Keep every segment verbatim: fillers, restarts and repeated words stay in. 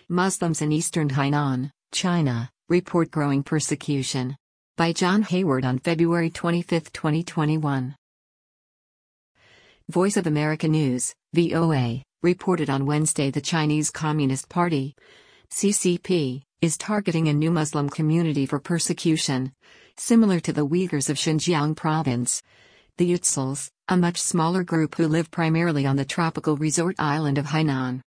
Muslims in Eastern Hainan, China, report growing persecution. By John Hayward on February twenty-fifth, twenty twenty-one. Voice of America News, V O A, reported on Wednesday the Chinese Communist Party, C C P, is targeting a new Muslim community for persecution, similar to the Uyghurs of Xinjiang province. The Yutzils, a much smaller group who live primarily on the tropical resort island of Hainan.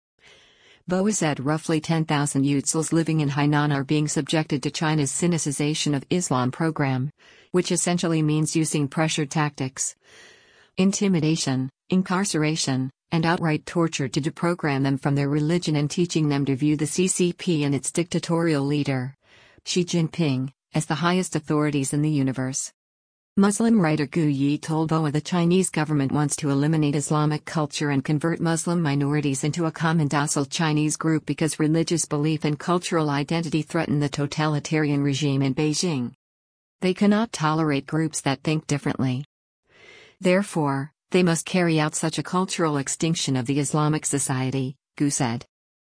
V O A said roughly ten thousand Yutzils living in Hainan are being subjected to China's Sinicization of Islam program, which essentially means using pressure tactics, intimidation, incarceration, and outright torture to deprogram them from their religion and teaching them to view the C C P and its dictatorial leader, Xi Jinping, as the highest authorities in the universe. Muslim writer Gu Yi told V O A the Chinese government wants to eliminate Islamic culture and convert Muslim minorities into a common docile Chinese group because religious belief and cultural identity threaten the totalitarian regime in Beijing. They cannot tolerate groups that think differently. Therefore, they must carry out such a cultural extinction of the Islamic society, Gu said.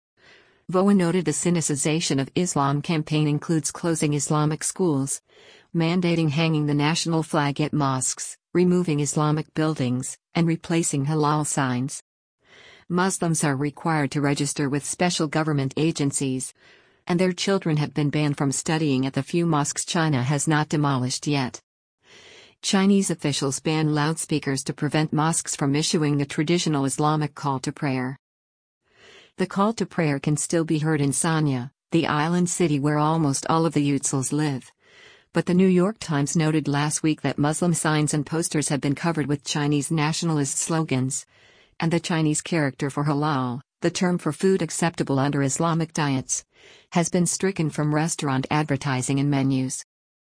V O A noted the Sinicization of Islam campaign includes closing Islamic schools, mandating hanging the national flag at mosques, removing Islamic buildings, and replacing halal signs. Muslims are required to register with special government agencies, and their children have been banned from studying at the few mosques China has not demolished yet. Chinese officials ban loudspeakers to prevent mosques from issuing the traditional Islamic call to prayer. The call to prayer can still be heard in Sanya, the island city where almost all of the Yutzils live. But the New York Times noted last week that Muslim signs and posters have been covered with Chinese nationalist slogans, and the Chinese character for halal, the term for food acceptable under Islamic diets, has been stricken from restaurant advertising and menus.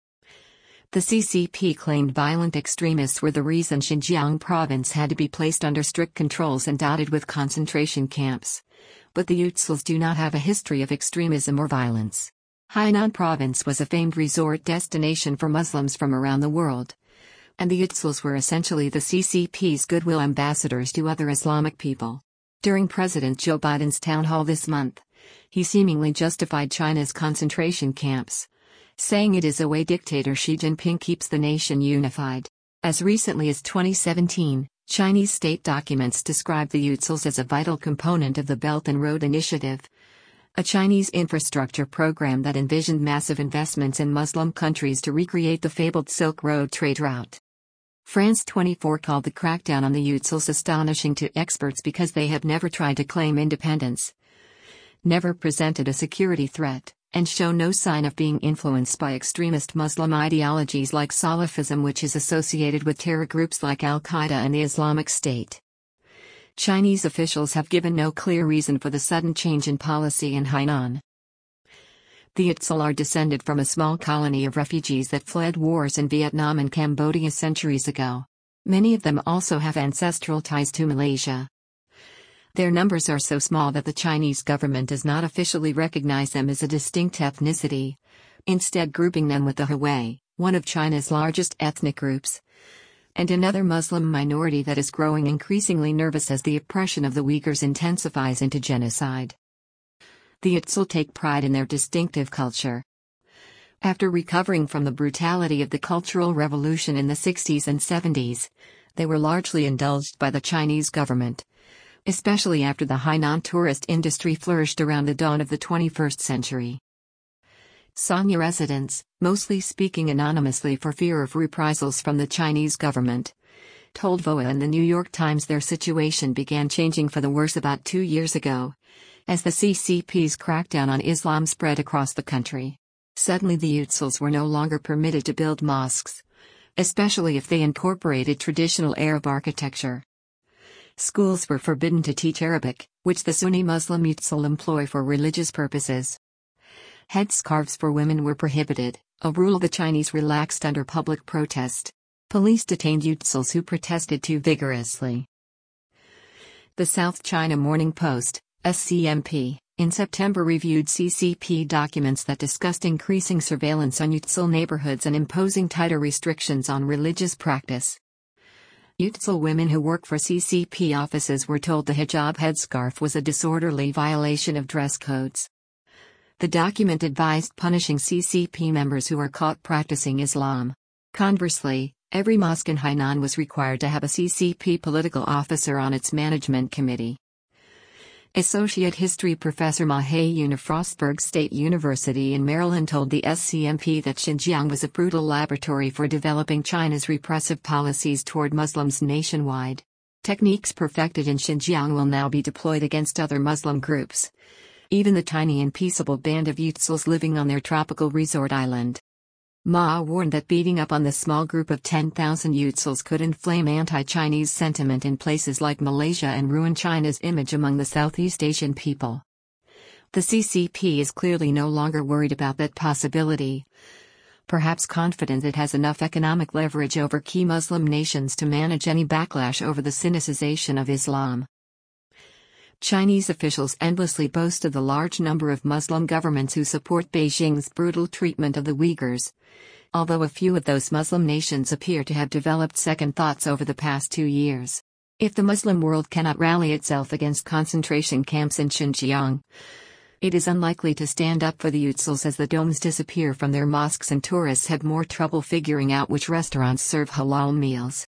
The C C P claimed violent extremists were the reason Xinjiang province had to be placed under strict controls and dotted with concentration camps. But the Yutzils do not have a history of extremism or violence. Hainan province was a famed resort destination for Muslims from around the world, and the Yutzils were essentially the C C P's goodwill ambassadors to other Islamic people. During President Joe Biden's town hall this month, he seemingly justified China's concentration camps, saying it is a way dictator Xi Jinping keeps the nation unified. As recently as twenty seventeen, Chinese state documents described the Yutzils as a vital component of the Belt and Road Initiative, a Chinese infrastructure program that envisioned massive investments in Muslim countries to recreate the fabled Silk Road trade route. France twenty-four called the crackdown on the Yutzils astonishing to experts because they have never tried to claim independence, never presented a security threat, and show no sign of being influenced by extremist Muslim ideologies like Salafism, which is associated with terror groups like Al-Qaeda and the Islamic State. Chinese officials have given no clear reason for the sudden change in policy in Hainan. The Yutzil are descended from a small colony of refugees that fled wars in Vietnam and Cambodia centuries ago. Many of them also have ancestral ties to Malaysia. Their numbers are so small that the Chinese government does not officially recognize them as a distinct ethnicity, instead grouping them with the Hui, one of China's largest ethnic groups, and another Muslim minority that is growing increasingly nervous as the oppression of the Uyghurs intensifies into genocide. The Yutzil take pride in their distinctive culture. After recovering from the brutality of the Cultural Revolution in the sixties and seventies, they were largely indulged by the Chinese government, especially after the Hainan tourist industry flourished around the dawn of the twenty-first century. Sanya residents, mostly speaking anonymously for fear of reprisals from the Chinese government, told V O A and the New York Times their situation began changing for the worse about two years ago, as the C C P's crackdown on Islam spread across the country. Suddenly the Yutzils were no longer permitted to build mosques, especially if they incorporated traditional Arab architecture. Schools were forbidden to teach Arabic, which the Sunni Muslim Yutzil employ for religious purposes. Headscarves for women were prohibited, a rule the Chinese relaxed under public protest. Police detained Yutzils who protested too vigorously. The South China Morning Post, S C M P, in September reviewed C C P documents that discussed increasing surveillance on Yutzil neighborhoods and imposing tighter restrictions on religious practice. Uyghur women who work for C C P offices were told the hijab headscarf was a disorderly violation of dress codes. The document advised punishing C C P members who were caught practicing Islam. Conversely, every mosque in Hainan was required to have a C C P political officer on its management committee. Associate History Professor Ma Hae-yoon of Frostburg State University in Maryland told the S C M P that Xinjiang was a brutal laboratory for developing China's repressive policies toward Muslims nationwide. Techniques perfected in Xinjiang will now be deployed against other Muslim groups, even the tiny and peaceable band of Uyghurs living on their tropical resort island. Ma warned that beating up on the small group of ten thousand Uyghurs could inflame anti-Chinese sentiment in places like Malaysia and ruin China's image among the Southeast Asian people. The C C P is clearly no longer worried about that possibility, perhaps confident it has enough economic leverage over key Muslim nations to manage any backlash over the sinicization of Islam. Chinese officials endlessly boast of the large number of Muslim governments who support Beijing's brutal treatment of the Uyghurs, although a few of those Muslim nations appear to have developed second thoughts over the past two years. If the Muslim world cannot rally itself against concentration camps in Xinjiang, it is unlikely to stand up for the Uyghurs as the domes disappear from their mosques and tourists have more trouble figuring out which restaurants serve halal meals.